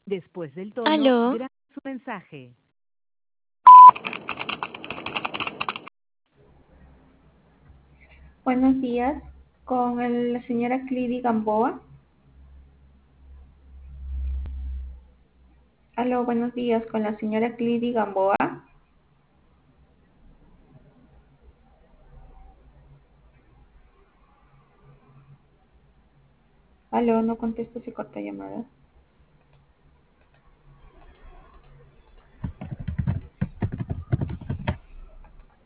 Después del tono, Aló, grabe su mensaje. Buenos días, con la señora Clidy Gamboa. Aló, buenos días, con la señora Clidy Gamboa. Aló, no contesto, se corta llamada.